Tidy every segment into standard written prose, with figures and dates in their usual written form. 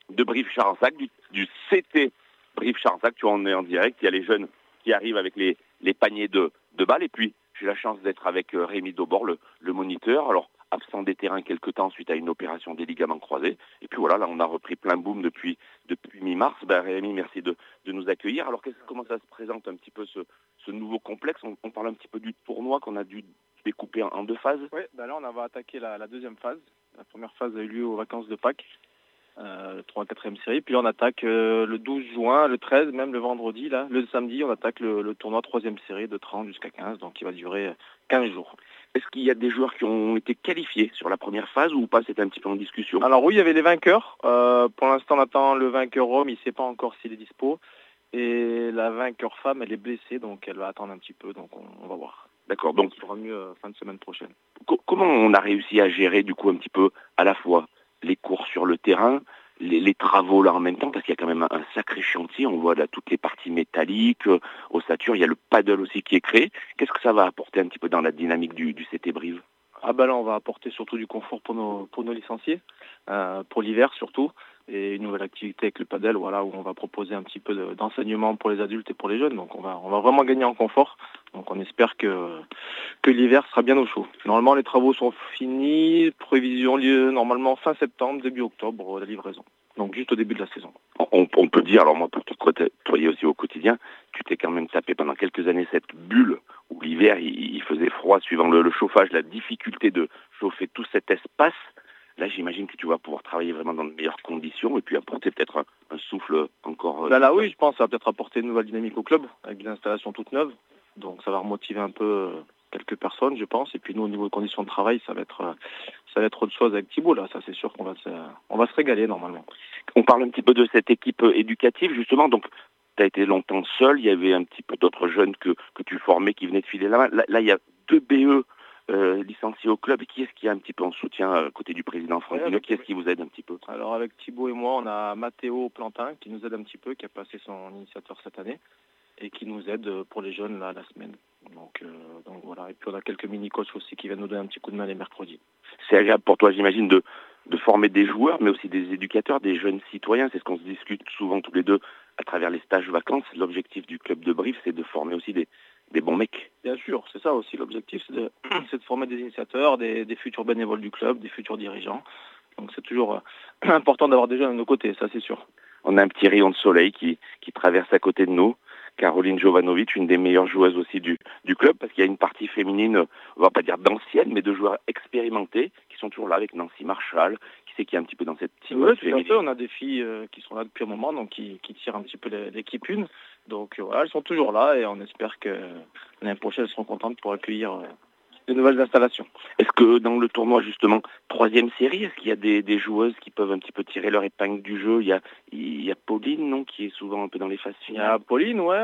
de Brive-Charensac, du CT Brive-Charensac. Tu vois, on est en direct, il y a les jeunes qui arrivent avec les paniers de balles. Et puis, j'ai la chance d'être avec Rémi Daubord, le moniteur. Alors, absent des terrains quelque temps suite à une opération des ligaments croisés. Et puis voilà, là, on a repris plein boom depuis mi-mars. Rémi, merci de nous accueillir. Alors, comment ça se présente un petit peu ce nouveau complexe? On parle un petit peu du tournoi qu'on a dû découper en 2 phases. Oui, là, on va attaquer la deuxième phase. La première phase a eu lieu aux vacances de Pâques. 3 4e série, puis on attaque le 12 juin, le 13, même le vendredi, là, le samedi, on attaque le tournoi 3e série de 30 jusqu'à 15, donc il va durer 15 jours. Est-ce qu'il y a des joueurs qui ont été qualifiés sur la première phase ou pas? C'était un petit peu en discussion. Alors oui, il y avait les vainqueurs. Pour l'instant, on attend le vainqueur homme, il ne sait pas encore s'il est dispo. Et la vainqueur femme, elle est blessée, donc elle va attendre un petit peu, donc on va voir. D'accord, donc il sera mieux fin de semaine prochaine. Comment on a réussi à gérer du coup un petit peu à la fois les cours sur le terrain, les travaux là en même temps, parce qu'il y a quand même un sacré chantier, on voit là toutes les parties métalliques, ossature, il y a le paddle aussi qui est créé. Qu'est-ce que ça va apporter un petit peu dans la dynamique du CT Brive? Là on va apporter surtout du confort pour nos licenciés, pour l'hiver surtout, et une nouvelle activité avec le paddle, voilà, où on va proposer un petit peu d'enseignement pour les adultes et pour les jeunes, donc on va vraiment gagner en confort, donc on espère que l'hiver sera bien au chaud. Normalement les travaux sont finis, prévision lieu normalement fin septembre, début octobre, la livraison. Donc juste au début de la saison. On peut dire, alors moi pour te côtoyer aussi au quotidien, tu t'es quand même tapé pendant quelques années cette bulle où l'hiver il faisait froid suivant le chauffage, la difficulté de chauffer tout cet espace. Là j'imagine que tu vas pouvoir travailler vraiment dans de meilleures conditions et puis apporter peut-être un souffle encore... Là oui, je pense que ça va peut-être apporter une nouvelle dynamique au club avec des installations toutes neuves. Donc ça va remotiver un peu quelques personnes, je pense. Et puis nous, au niveau de conditions de travail, ça va être autre chose avec Thibaut. Là, ça c'est sûr qu'on va se régaler normalement. On parle un petit peu de cette équipe éducative justement. Donc tu as été longtemps seul. Il y avait un petit peu d'autres jeunes que tu formais qui venaient de filer la main. Là il y a 2 BE licenciés au club. Qui est-ce qui a un petit peu en soutien côté du président Franck Vignot? Qui est-ce qui vous aide un petit peu? Alors avec Thibaut et moi, on a Mathéo Plantin qui nous aide un petit peu, qui a passé son initiateur cette année, et qui nous aide pour les jeunes là la semaine. Donc voilà. Et puis on a quelques mini-coachs aussi qui viennent nous donner un petit coup de main les mercredis. C'est agréable pour toi, j'imagine, de former des joueurs, mais aussi des éducateurs, des jeunes citoyens. C'est ce qu'on se discute souvent tous les deux à travers les stages vacances. L'objectif du club de Brive, c'est de former aussi des bons mecs. Bien sûr, c'est ça aussi l'objectif, c'est de former des initiateurs, des futurs bénévoles du club, des futurs dirigeants. Donc c'est toujours important d'avoir des jeunes à nos côtés, ça c'est sûr. On a un petit rayon de soleil qui traverse à côté de nous. Caroline Jovanovic, une des meilleures joueuses aussi du club, parce qu'il y a une partie féminine, on va pas dire d'ancienne, mais de joueurs expérimentés, qui sont toujours là avec Nancy Marshall, qui est un petit peu dans cette team. Oui, tout à fait, on a des filles qui sont là depuis un moment, donc qui tirent un petit peu l'équipe une. Donc voilà, elles sont toujours là et on espère que l'année prochaine, elles seront contentes pour accueillir de nouvelles installations. Est-ce que dans le tournoi, justement, 3e série, est-ce qu'il y a des joueuses qui peuvent un petit peu tirer leur épingle du jeu? Il y a Pauline, non, qui est souvent un peu dans les phases finales. Il y a Pauline, ouais.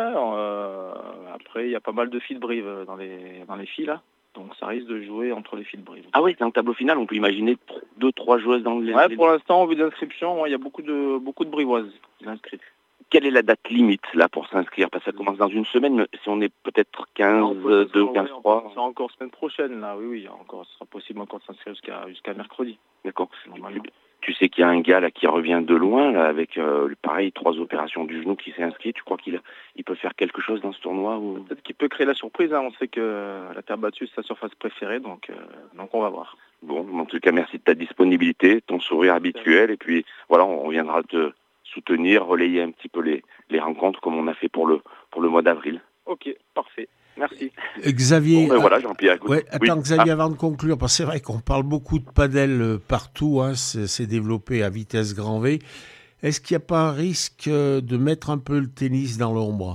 Après, il y a pas mal de filles de Brive dans les filles, là. Donc ça risque de jouer entre les filles de Brive. Ah oui, dans le tableau final, on peut imaginer 2-3 joueuses dans les... Ouais, pour l'instant, au vu d'inscription, il y a beaucoup de Brivoises inscrites. Quelle est la date limite là pour s'inscrire? Parce que ça commence dans une semaine, mais si on est peut-être 15, 2, 15, 3... C'est encore semaine prochaine, là, oui, ce sera possible encore de s'inscrire jusqu'à mercredi. D'accord. Tu sais qu'il y a un gars là qui revient de loin, là, avec pareil, 3 opérations du genou qui s'est inscrit. Tu crois qu'il peut faire quelque chose dans ce tournoi ou... Peut-être qu'il peut créer la surprise, hein. On sait que la terre battue, c'est sa surface préférée, donc on va voir. Bon, en tout cas, merci de ta disponibilité, ton sourire habituel, et puis voilà, on viendra te soutenir, relayer un petit peu les rencontres comme on a fait pour le mois d'avril. Ok, parfait. Merci. Xavier, voilà, Jean-Pierre. Xavier, avant de conclure, parce que c'est vrai qu'on parle beaucoup de padel partout, hein, c'est développé à vitesse grand V. Est-ce qu'il n'y a pas un risque de mettre un peu le tennis dans l'ombre?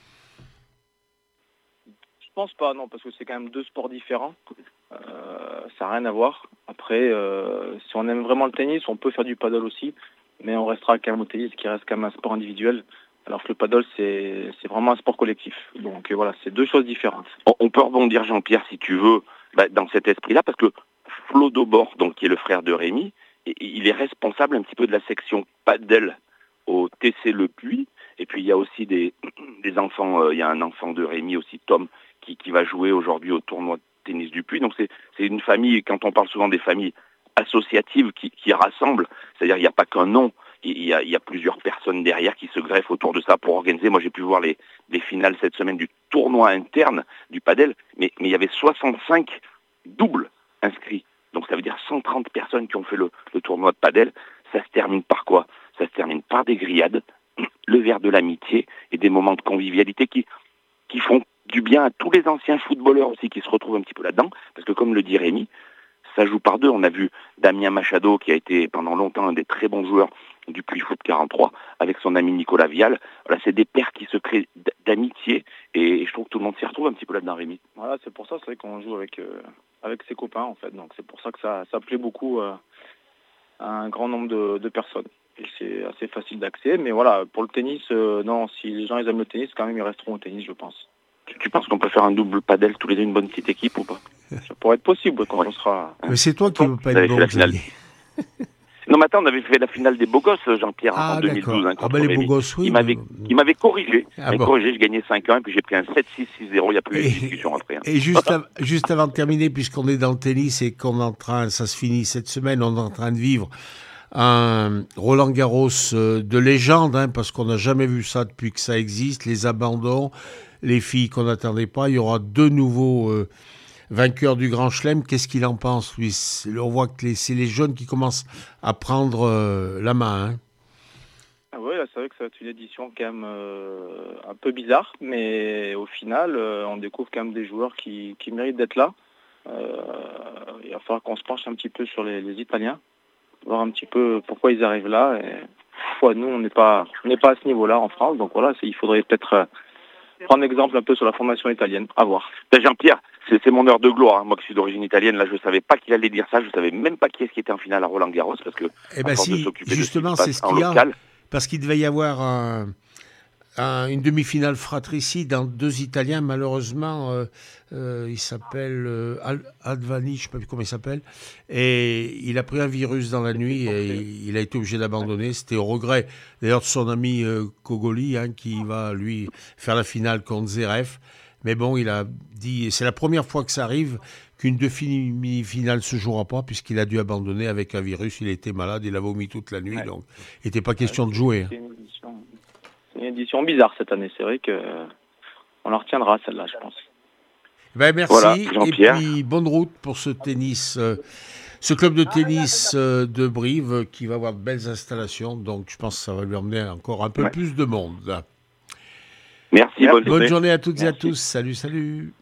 Je pense pas, non, parce que c'est quand même 2 sports différents. Ça n'a rien à voir. Après, si on aime vraiment le tennis, on peut faire du paddle aussi, mais on restera quand même au tennis, qui reste quand même un sport individuel. Alors que le paddle, c'est vraiment un sport collectif. Donc voilà, c'est 2 choses différentes. On peut rebondir, Jean-Pierre, si tu veux, dans cet esprit-là, parce que Flo Daubord, donc, qui est le frère de Rémi, il est responsable un petit peu de la section paddle au TC Le Puy. Et puis il y a aussi des enfants, il y a un enfant de Rémi aussi, Tom, qui va jouer aujourd'hui au tournoi de tennis du Puy. Donc c'est une famille, quand on parle souvent des familles associatives qui rassemblent, c'est-à-dire il n'y a pas qu'un nom, il y a plusieurs personnes derrière qui se greffent autour de ça pour organiser. Moi, j'ai pu voir les finales cette semaine du tournoi interne du padel, mais il y avait 65 doubles inscrits. Donc ça veut dire 130 personnes qui ont fait le tournoi de padel. Ça se termine par quoi? Ça se termine par des grillades, le verre de l'amitié et des moments de convivialité qui font du bien à tous les anciens footballeurs aussi qui se retrouvent un petit peu là-dedans. Parce que comme le dit Rémi, ça joue par deux. On a vu Damien Machado, qui a été pendant longtemps un des très bons joueurs du Puy Foot 43, avec son ami Nicolas Vial. Voilà, c'est des paires qui se créent d'amitié, et je trouve que tout le monde s'y retrouve un petit peu là-dedans, Rémi. Voilà, c'est pour ça, c'est vrai qu'on joue avec ses copains, en fait. Donc c'est pour ça que ça plaît beaucoup à un grand nombre de personnes. Et c'est assez facile d'accès. Mais voilà, pour le tennis, non, si les gens ils aiment le tennis, quand même ils resteront au tennis, je pense. Tu penses qu'on peut faire un double padel tous les deux, une bonne petite équipe ou pas? Ça pourrait être possible quand on sera... Mais c'est toi qui ne veux pas être bon, Non, mais attends, on avait fait la finale des beaux gosses, Jean-Pierre, en 2012. Hein, les beaux gosses, oui. Il m'avait corrigé. Je gagnais 5-1, et puis j'ai pris un 7-6, 6-0. Il n'y a plus de discussion après. Hein. Et juste avant de terminer, puisqu'on est dans le tennis et qu'on est en train, ça se finit cette semaine, on est en train de vivre un Roland-Garros de légende, hein, parce qu'on n'a jamais vu ça depuis que ça existe, les abandons, les filles qu'on n'attendait pas. Il y aura 2 nouveaux vainqueur du Grand Chelem. Qu'est-ce qu'il en pense, lui? On voit que c'est les jeunes qui commencent à prendre la main. Hein. Ah oui, c'est vrai que ça va être une édition quand même un peu bizarre, mais au final, on découvre quand même des joueurs qui méritent d'être là. Il va falloir qu'on se penche un petit peu sur les Italiens, voir un petit peu pourquoi ils arrivent là. Et, nous, on n'est pas à ce niveau-là en France, donc voilà, il faudrait peut-être prendre exemple un peu sur la formation italienne. À voir. Jean-Pierre, c'est mon heure de gloire. Hein. Moi qui suis d'origine italienne, là je ne savais pas qu'il allait dire ça. Je ne savais même pas qui est-ce qui était en finale à Roland-Garros, parce que justement, c'est ce qu'il y a. Parce qu'il devait y avoir une demi-finale fratricide dans 2 Italiens. Malheureusement, il s'appelle Advani, je ne sais pas plus comment il s'appelle. Et il a pris un virus dans la nuit et il a été obligé d'abandonner. C'était au regret d'ailleurs de son ami Kogoli, hein, qui va lui faire la finale contre Zverev. Mais bon, il a dit, c'est la première fois que ça arrive, qu'une demi-finale ne se jouera pas, puisqu'il a dû abandonner avec un virus. Il était malade, il a vomi toute la nuit, donc il n'était pas question de jouer. C'est une édition bizarre cette année, c'est vrai qu'on la retiendra celle-là, je pense. Ben merci, voilà, Jean-Pierre. Et puis bonne route pour ce tennis, ce club de tennis de Brive qui va avoir de belles installations, donc je pense que ça va lui emmener encore un peu plus de monde. Merci, bonne journée à toutes et à tous. Salut.